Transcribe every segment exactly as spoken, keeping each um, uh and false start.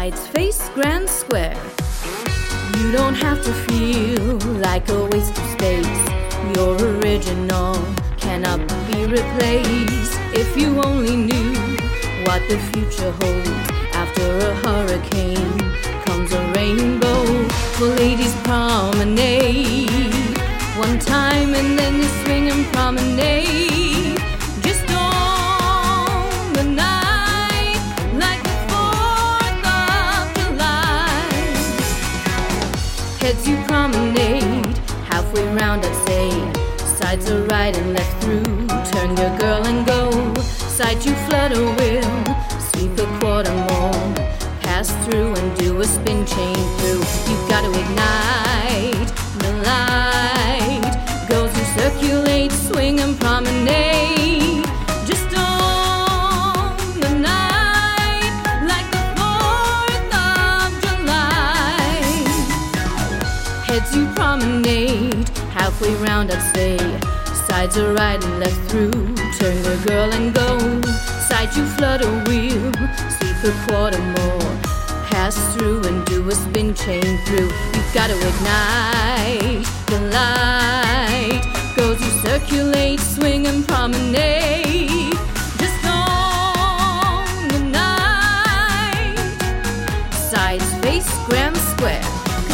Sides face Grand Square. You don't have to feel like a waste of space. Your original cannot be replaced. If you only knew what the future holds. After a hurricane comes a rainbow. For ladies promenade one time and then you swing and promenade. Just on the night like the fourth of July. Heads you promenade, halfway round I'd say. Sides are right and left through, turn your girl and go. Side you flutter will, sweep a quarter more. Pass through and do a spin chain through. You've got to ignite the light. Girls who circulate, swing and promenade. Just on the night like the fourth of July. Heads you promenade, halfway round I'd say. Sides are right and left through, turn your girl and go. Side you flutter wheel, sweep a quarter more. Pass through and do a spin chain through. You've got to ignite the light. Girls you circulate, swing and promenade. Just on the night. Sides face Grand Square.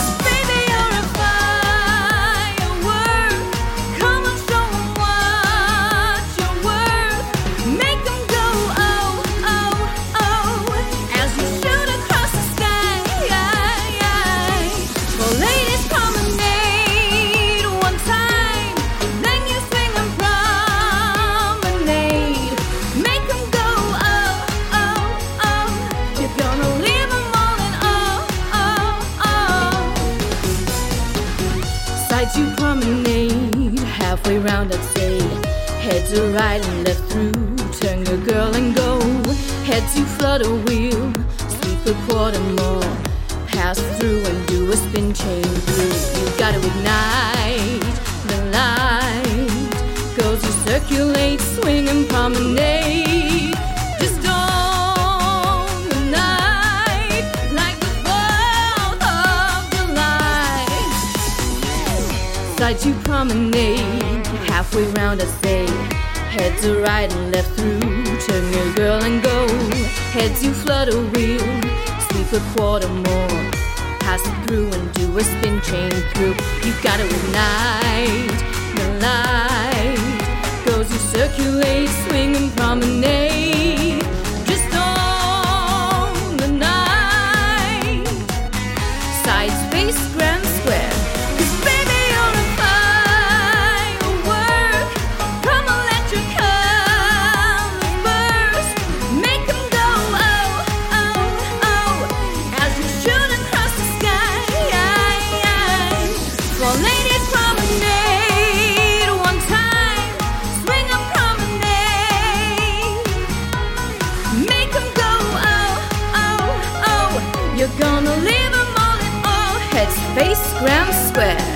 Sides you promenade, halfway round I'd say. Heads are right and left through, turn your girl and go. Heads you flutter wheel, sweep a quarter more. Pass through and do a spin chain through. You've got to ignite the light. Girls you circulate, swing and promenade. Just on the night like the fourth of July. Sides you promenade, halfway round I say. Heads are right and left through, turn your girl and go. Heads you flutter wheel, sweep a quarter more. Pass it through and do a spin chain through. You've got to ignite the light. Girls you circulate, swing and promenade. Just on the night. Sides face Grand Square. You're gonna leave them all in all. Heads face Grand Square.